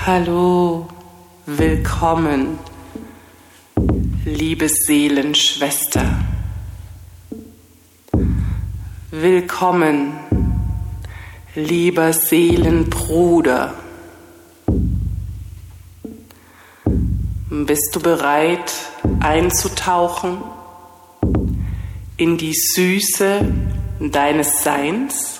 Hallo, willkommen, liebe Seelenschwester. Willkommen, lieber Seelenbruder. Bist du bereit, einzutauchen in die Süße deines Seins?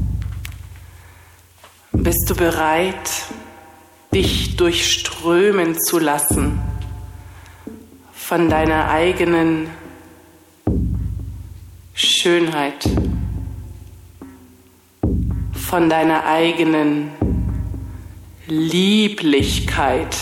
Bist du bereit, dich durchströmen zu lassen von deiner eigenen Schönheit, von deiner eigenen Lieblichkeit?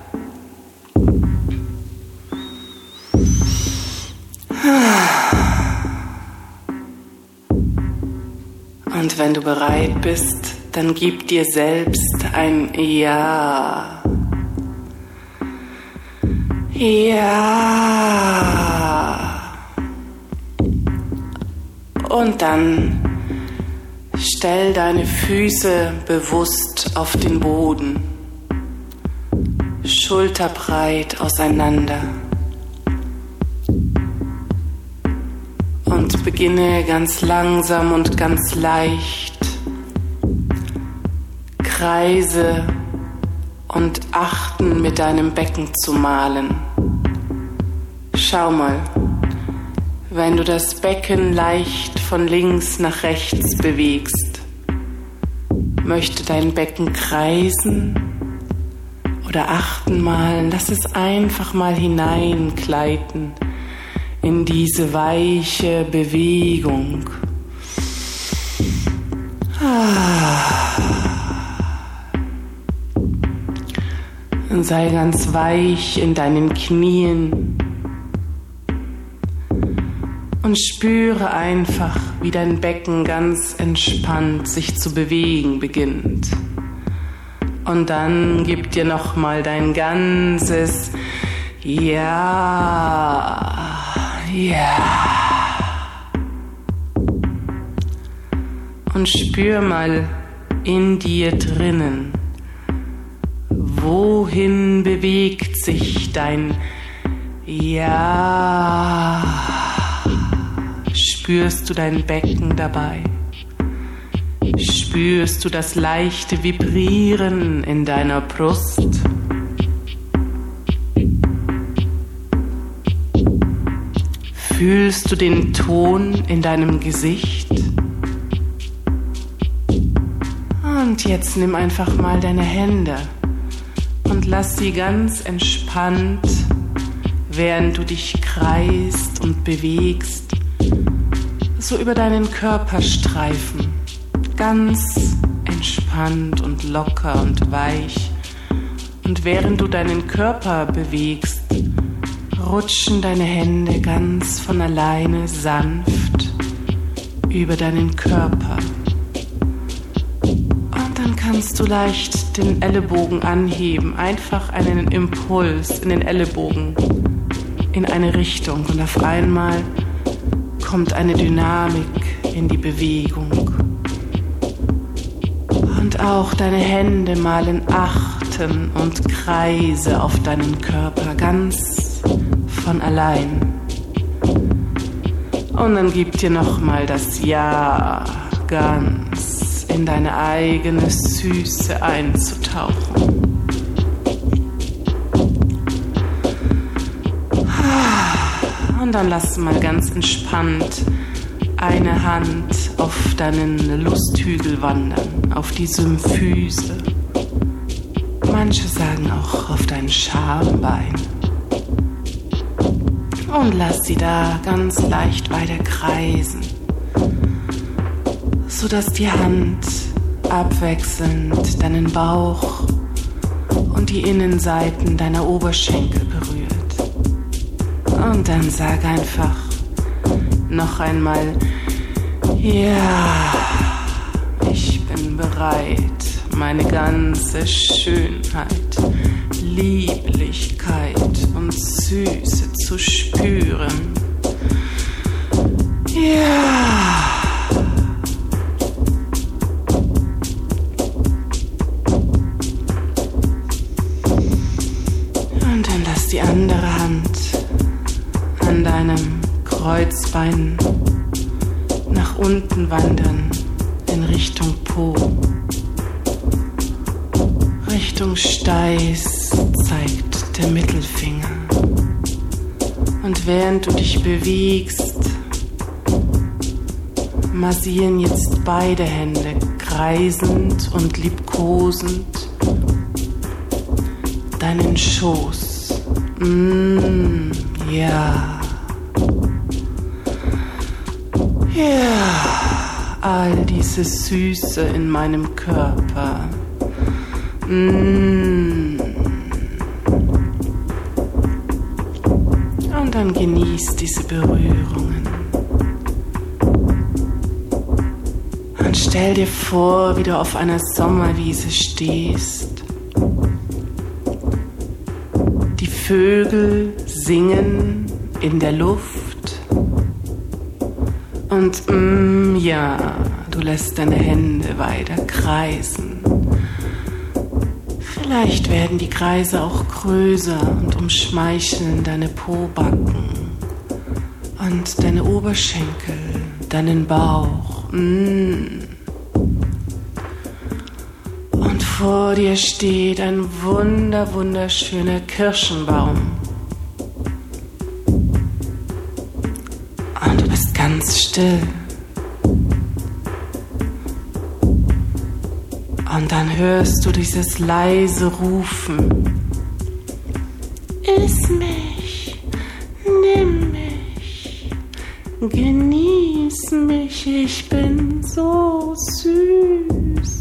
Und wenn du bereit bist, dann gib dir selbst ein Ja. Ja. Und dann stell deine Füße bewusst auf den Boden, schulterbreit auseinander. Und beginne ganz langsam und ganz leicht Kreise und Achten mit deinem Becken zu malen. Schau mal, wenn du das Becken leicht von links nach rechts bewegst, möchte dein Becken kreisen oder Achten malen. Lass es einfach mal hineingleiten in diese weiche Bewegung. Sei ganz weich in deinen Knien und spüre einfach, wie dein Becken ganz entspannt sich zu bewegen beginnt. Und dann gib dir nochmal dein ganzes Ja. Und spür mal in dir drinnen, wohin bewegt sich dein Ja? Spürst du dein Becken dabei? Spürst du das leichte Vibrieren in deiner Brust? Fühlst du den Ton in deinem Gesicht? Und jetzt nimm einfach mal deine Hände und lass sie ganz entspannt, während du dich kreist und bewegst, so über deinen Körper streifen. Ganz entspannt und locker und weich. Und während du deinen Körper bewegst, rutschen deine Hände ganz von alleine sanft über deinen Körper. Und dann kannst du leicht den Ellenbogen anheben, einfach einen Impuls in den Ellenbogen in eine Richtung. Und auf einmal kommt eine Dynamik in die Bewegung. Und auch deine Hände malen Achten und Kreise auf deinen Körper ganz von allein. Und dann gib dir nochmal das Ja, ganz in deine eigene Süße einzutauchen. Und dann lass mal ganz entspannt eine Hand auf deinen Lusthügel wandern, auf die Symphyse. Manche sagen auch auf dein Schambein. Und lass sie da ganz leicht weiter kreisen, sodass die Hand abwechselnd deinen Bauch und die Innenseiten deiner Oberschenkel berührt. Und dann sag einfach noch einmal, ja, ich bin bereit, meine ganze Schönheit, Lieblichkeit und Süße zu spüren. Ja. Und dann lass die andere Hand an deinem Kreuzbein nach unten wandern in Richtung Po. Richtung Steiß zeigt der Mittelfinger. Und während du dich bewegst, massieren jetzt beide Hände kreisend und liebkosend deinen Schoß. Ja. Ja. All diese Süße in meinem Körper. Und dann genieß diese Berührungen. Und stell dir vor, wie du auf einer Sommerwiese stehst. Die Vögel singen in der Luft. Und ja, du lässt deine Hände weiter kreisen. Vielleicht werden die Kreise auch größer und umschmeicheln deine Pobacken und deine Oberschenkel, deinen Bauch. Und vor dir steht ein wunderschöner Kirschenbaum. Und du bist ganz still. Und dann hörst du dieses leise Rufen. Iss mich, nimm mich, genieß mich, ich bin so süß.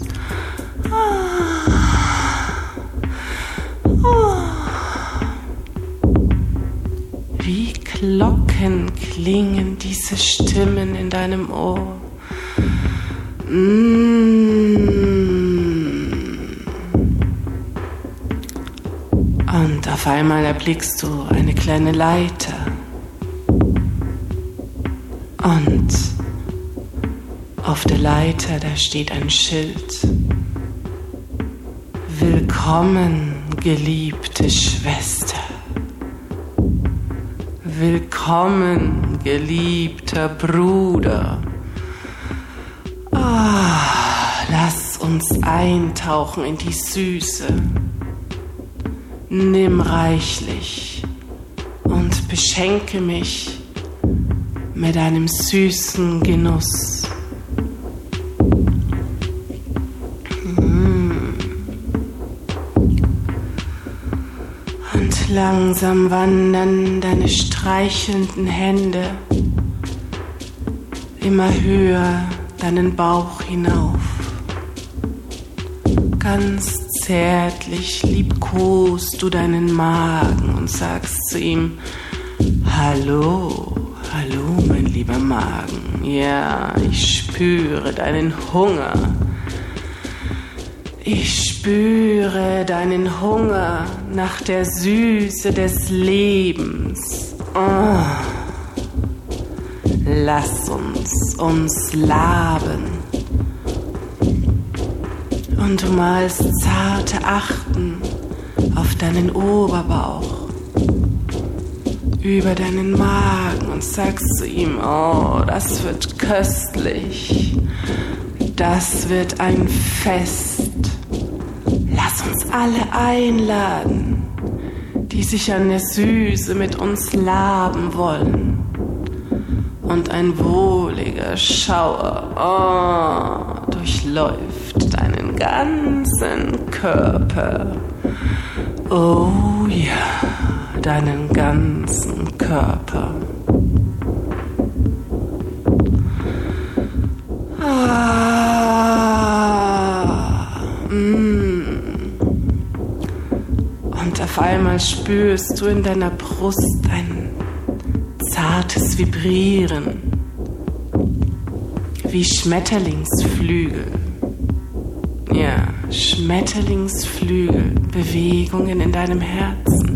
Wie Glocken klingen diese Stimmen in deinem Ohr. Und auf einmal erblickst du eine kleine Leiter. Und auf der Leiter, da steht ein Schild. Willkommen, geliebte Schwester. Willkommen, geliebter Bruder. Lass uns eintauchen in die Süße. Nimm reichlich und beschenke mich mit einem süßen Genuss. Und langsam wandern deine streichelnden Hände immer höher deinen Bauch hinauf. Ganz zärtlich liebkost du deinen Magen und sagst zu ihm: Hallo, hallo, mein lieber Magen. Ja, ich spüre deinen Hunger. Ich spüre deinen Hunger nach der Süße des Lebens. Oh. Lass uns laben. Und du malst zarte Achten auf deinen Oberbauch, über deinen Magen und sagst zu ihm: Oh, das wird köstlich, das wird ein Fest. Lass uns alle einladen, die sich an der Süße mit uns laben wollen. Und ein wohliger Schauer durchläuft deinen ganzen Körper. Oh ja, deinen ganzen Körper. Und auf einmal spürst du in deiner Brust ein zartes Vibrieren, wie Schmetterlingsflügel. Ja, Schmetterlingsflügel, Bewegungen in deinem Herzen.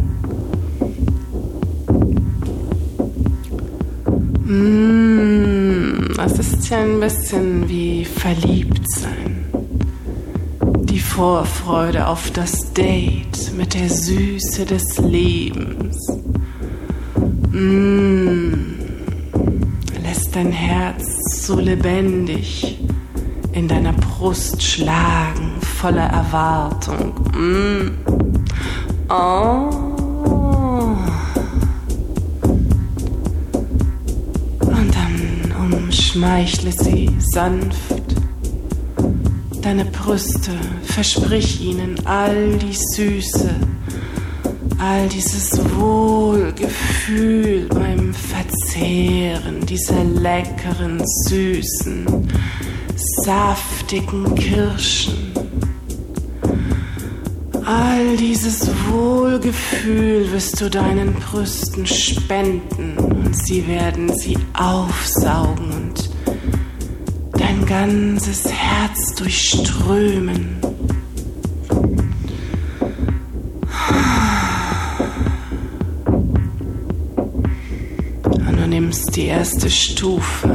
Das ist ja ein bisschen wie Verliebtsein. Die Vorfreude auf das Date mit der Süße des Lebens. Lässt dein Herz so lebendig in deiner Brust schlagen, voller Erwartung. Und dann umschmeichle sie sanft deine Brüste, versprich ihnen all die Süße, all dieses Wohlgefühl beim Verzehren dieser leckeren, süßen, saftigen Kirschen. All dieses Wohlgefühl wirst du deinen Brüsten spenden und sie werden sie aufsaugen und dein ganzes Herz durchströmen. Und du nimmst die erste Stufe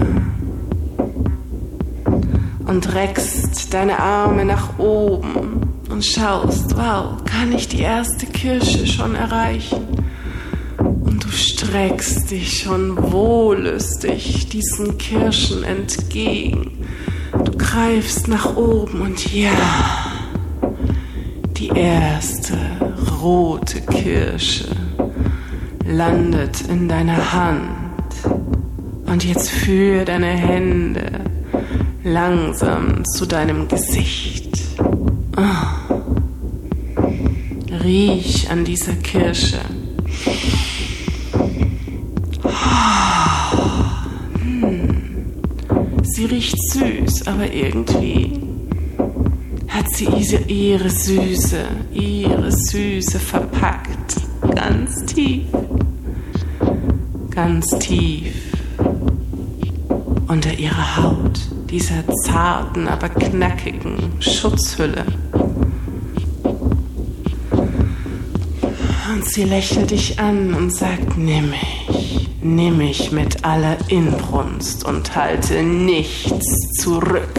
und reckst deine Arme nach oben und schaust, wow, kann ich die erste Kirsche schon erreichen? Und du streckst dich schon wohllustig diesen Kirschen entgegen. Du greifst nach oben und ja, die erste rote Kirsche landet in deiner Hand. Und jetzt führe deine Hände langsam zu deinem Gesicht. Riech an dieser Kirsche. Sie riecht süß, aber irgendwie hat sie ihre Süße verpackt. Ganz tief unter ihrer Haut, dieser zarten, aber knackigen Schutzhülle. Und sie lächelt dich an und sagt, nimm mich mit aller Inbrunst und halte nichts zurück.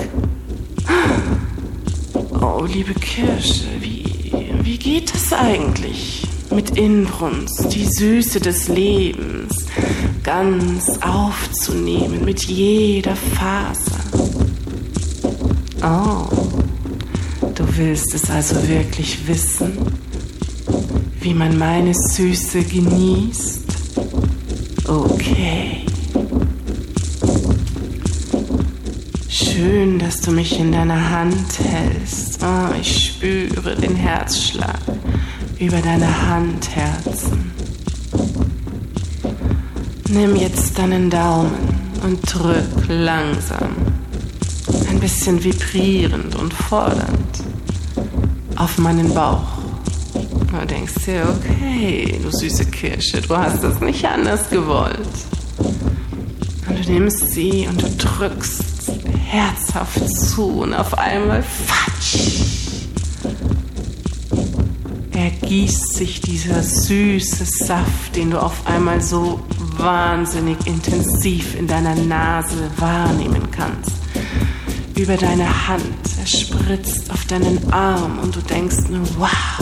Oh, liebe Kirsche, wie geht es eigentlich? Mit Inbrunst, die Süße des Lebens ganz aufzunehmen, mit jeder Faser. Oh, du willst es also wirklich wissen, wie man meine Süße genießt? Okay. Schön, dass du mich in deiner Hand hältst. Oh, ich spüre den Herzschlag über deine Handherzen. Nimm jetzt deinen Daumen und drück langsam, ein bisschen vibrierend und fordernd, auf meinen Bauch. Du denkst dir, okay, du süße Kirsche, du hast es nicht anders gewollt. Und du nimmst sie und du drückst herzhaft zu und auf einmal fatsch! Ergießt sich dieser süße Saft, den du auf einmal so wahnsinnig intensiv in deiner Nase wahrnehmen kannst, über deine Hand. Er spritzt auf deinen Arm und du denkst nur, wow,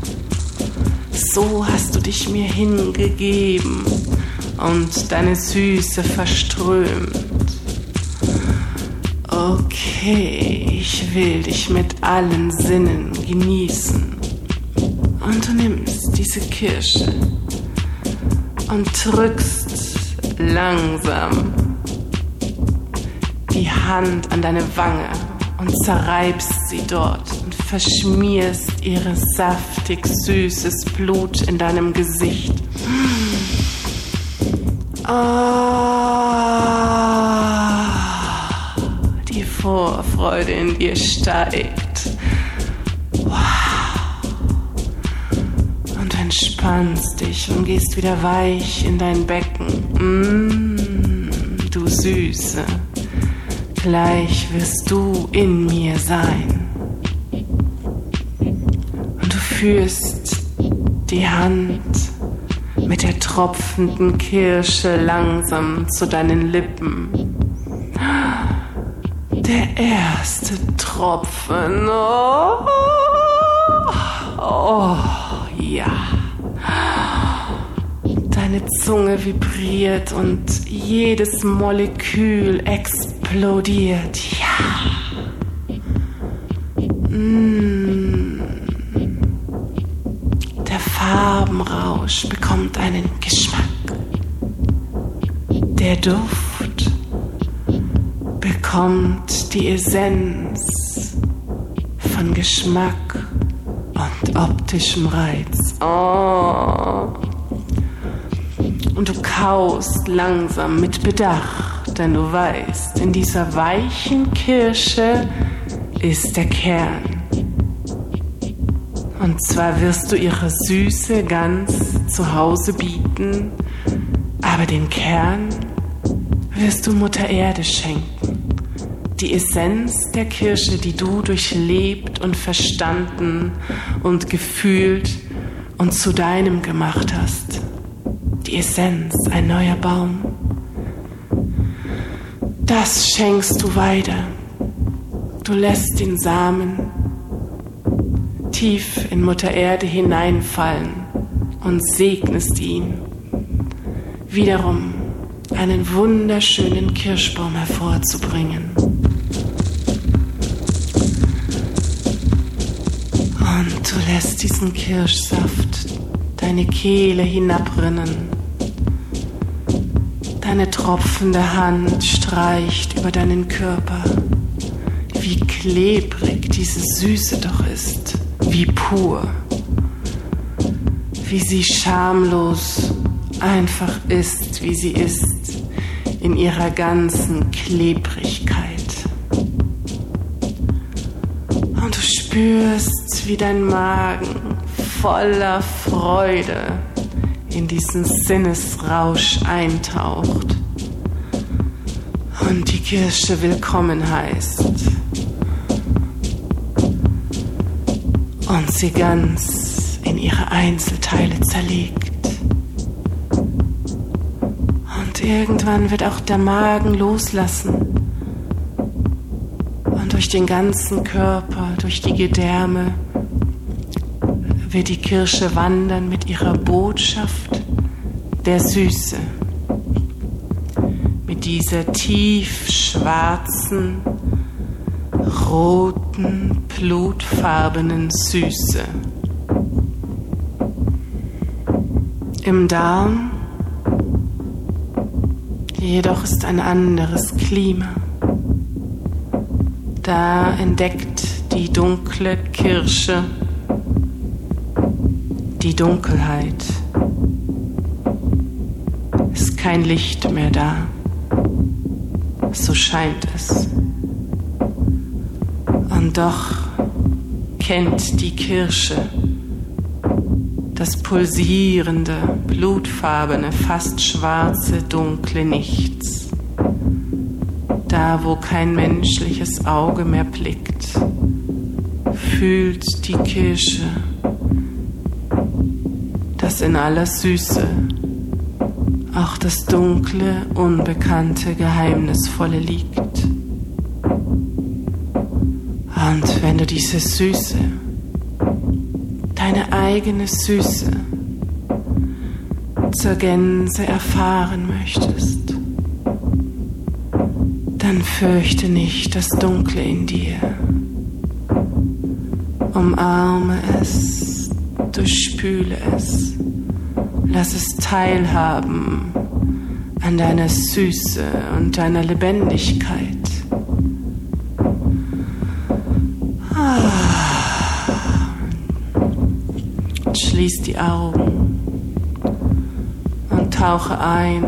so hast du dich mir hingegeben und deine Süße verströmt. Okay, ich will dich mit allen Sinnen genießen. Und du nimmst diese Kirsche und drückst langsam die Hand an deine Wange und zerreibst sie dort und verschmierst ihr saftig süßes Blut in deinem Gesicht. Die Vorfreude in dir steigt. Und du entspannst dich und gehst wieder weich in dein Becken. Du Süße, gleich wirst du in mir sein. Und du führst die Hand mit der tropfenden Kirsche langsam zu deinen Lippen. Der erste Tropfen Tropfen. Oh, oh, ja. Deine Zunge vibriert und jedes Molekül explodiert. Ja. Der Farbenrausch bekommt einen Geschmack. Der Duft bekommt die Essenz von Geschmack und optischem Reiz. Oh. Und du kaust langsam mit Bedacht, denn du weißt, in dieser weichen Kirsche ist der Kern. Und zwar wirst du ihre Süße ganz zu Hause bieten, aber den Kern wirst du Mutter Erde schenken. Die Essenz der Kirsche, die du durchlebt und verstanden und gefühlt und zu deinem gemacht hast. Die Essenz, ein neuer Baum. Das schenkst du weiter. Du lässt den Samen tief in Mutter Erde hineinfallen und segnest ihn, wiederum einen wunderschönen Kirschbaum hervorzubringen. Und du lässt diesen Kirschsaft deine Kehle hinabrinnen. Deine tropfende Hand streicht über deinen Körper. Wie klebrig diese Süße doch ist, wie pur, wie sie schamlos einfach ist, wie sie ist, in ihrer ganzen Klebrigkeit. Und du spürst, wie dein Magen voller Freude in diesen Sinnesrausch eintaucht und die Kirsche willkommen heißt und sie ganz in ihre Einzelteile zerlegt. Und irgendwann wird auch der Magen loslassen und durch den ganzen Körper, durch die Gedärme wird die Kirsche wandern mit ihrer Botschaft der Süße, mit dieser tief schwarzen, roten, blutfarbenen Süße. Im Darm jedoch ist ein anderes Klima. Da entdeckt die dunkle Kirsche die Dunkelheit. Ist kein Licht mehr da. So scheint es. Und doch kennt die Kirsche das pulsierende, blutfarbene, fast schwarze, dunkle Nichts. Da, wo kein menschliches Auge mehr blickt, fühlt die Kirsche, dass in aller Süße auch das dunkle, unbekannte, geheimnisvolle liegt. Und wenn du diese Süße, deine eigene Süße, zur Gänze erfahren möchtest, dann fürchte nicht das Dunkle in dir. Umarme es, durchspüle es, lass es teilhaben an deiner Süße und deiner Lebendigkeit. Und schließ die Augen und tauche ein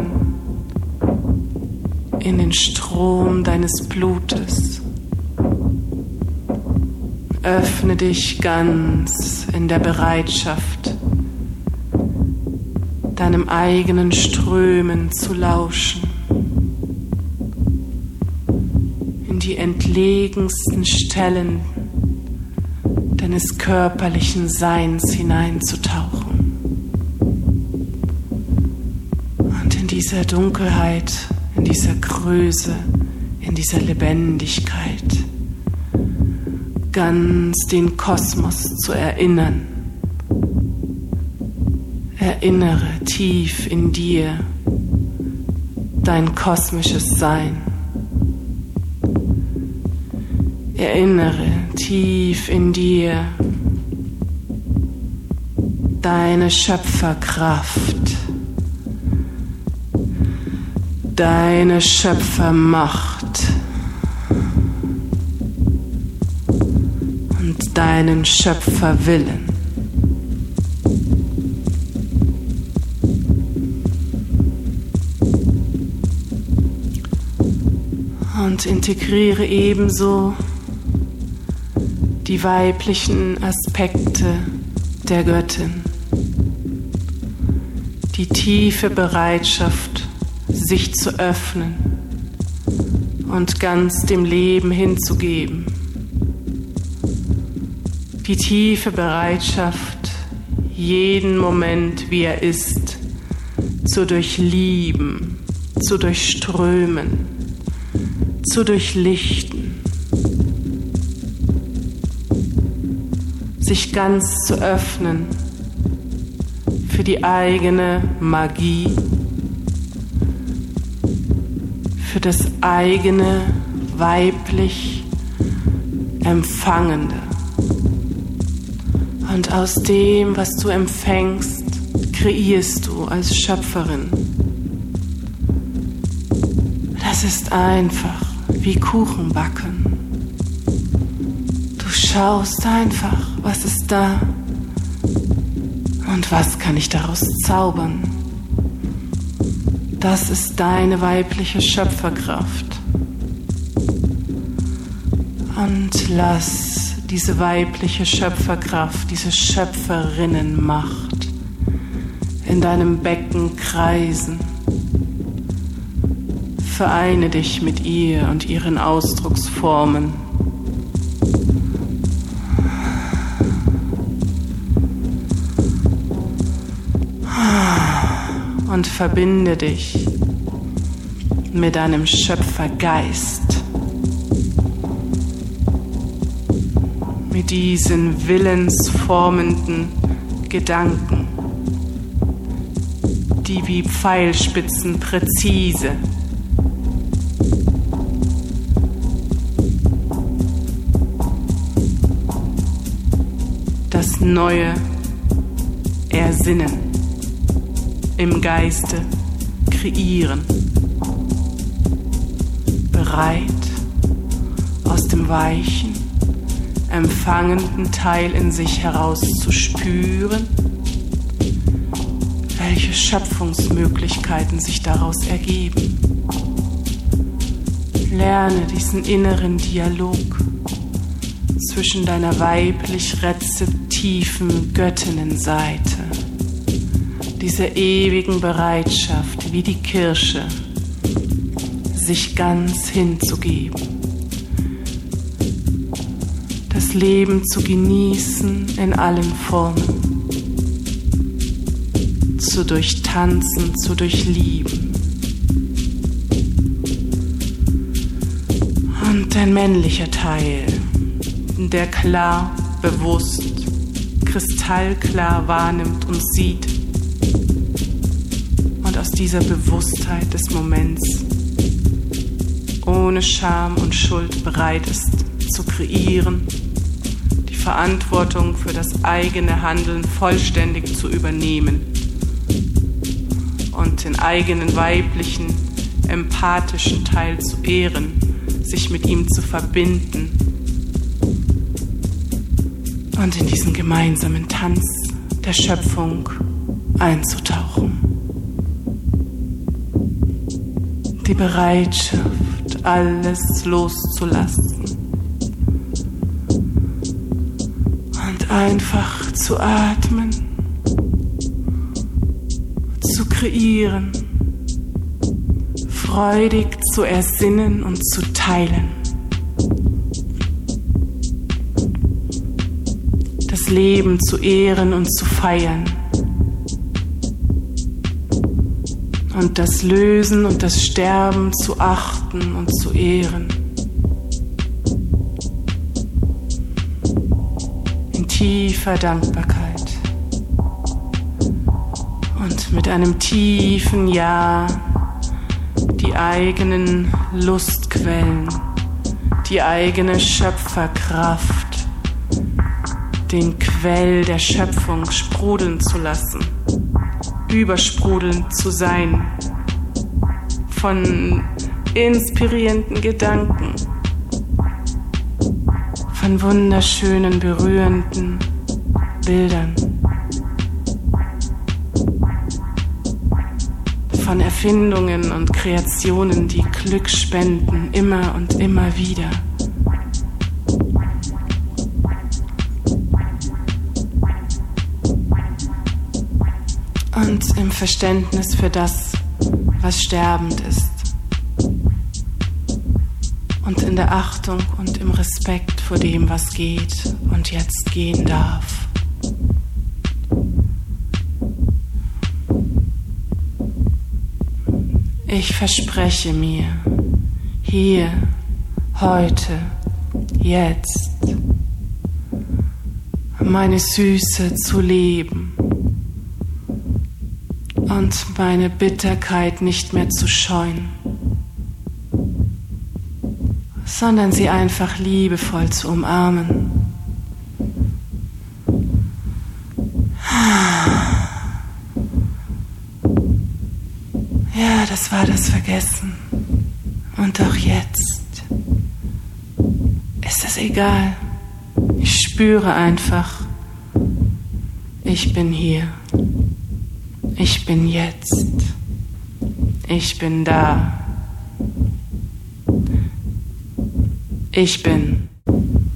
in den Strom deines Blutes. Öffne dich ganz in der Bereitschaft, deinem eigenen Strömen zu lauschen, in die entlegensten Stellen deines körperlichen Seins hineinzutauchen und in dieser Dunkelheit, in dieser Größe, in dieser Lebendigkeit ganz den Kosmos zu erinnern. Erinnere tief in dir dein kosmisches Sein. Erinnere tief in dir deine Schöpferkraft, deine Schöpfermacht und deinen Schöpferwillen. Und integriere ebenso die weiblichen Aspekte der Göttin, die tiefe Bereitschaft, sich zu öffnen und ganz dem Leben hinzugeben, die tiefe Bereitschaft, jeden Moment, wie er ist, zu durchlieben, zu durchströmen, zu durchlichten, sich ganz zu öffnen für die eigene Magie, für das eigene weiblich Empfangende. Und aus dem, was du empfängst, kreierst du als Schöpferin. Das ist einfach wie Kuchen backen. Du schaust einfach, was ist da und was kann ich daraus zaubern. Das ist deine weibliche Schöpferkraft. Und lass diese weibliche Schöpferkraft, diese Schöpferinnenmacht in deinem Becken kreisen. Vereine dich mit ihr und ihren Ausdrucksformen. Und verbinde dich mit deinem Schöpfergeist, mit diesen willensformenden Gedanken, die wie Pfeilspitzen präzise das Neue ersinnen, im Geiste kreieren, bereit, aus dem weichen, empfangenden Teil in sich heraus zu spüren, welche Schöpfungsmöglichkeiten sich daraus ergeben. Lerne diesen inneren Dialog zwischen deiner weiblich rezeptiven Göttinnenseite, dieser ewigen Bereitschaft wie die Kirsche, sich ganz hinzugeben, das Leben zu genießen in allen Formen, zu durchtanzen, zu durchlieben. Und dein männlicher Teil, der klar, bewusst, kristallklar wahrnimmt und sieht und aus dieser Bewusstheit des Moments ohne Scham und Schuld bereit ist zu kreieren, die Verantwortung für das eigene Handeln vollständig zu übernehmen und den eigenen weiblichen, empathischen Teil zu ehren, sich mit ihm zu verbinden und in diesen gemeinsamen Tanz der Schöpfung einzutauchen. Die Bereitschaft, alles loszulassen und einfach zu atmen, zu kreieren, freudig zu ersinnen und zu teilen. Das Leben zu ehren und zu feiern. Und das Lösen und das Sterben zu achten und zu ehren. tiefer Dankbarkeit und mit einem tiefen Ja die eigenen Lustquellen, die eigene Schöpferkraft, den Quell der Schöpfung sprudeln zu lassen, übersprudelnd zu sein von inspirierenden Gedanken, von wunderschönen, berührenden Bildern, von Erfindungen und Kreationen, die Glück spenden, immer und immer wieder. Und im Verständnis für das, was sterbend ist. Und in der Achtung und im Respekt vor dem, was geht und jetzt gehen darf. Ich verspreche mir, hier, heute, jetzt, meine Süße zu leben und meine Bitterkeit nicht mehr zu scheuen, sondern sie einfach liebevoll zu umarmen. Ja, das war das Vergessen. Und auch jetzt ist es egal. Ich spüre einfach, ich bin hier. Ich bin jetzt. Ich bin da. Ich bin.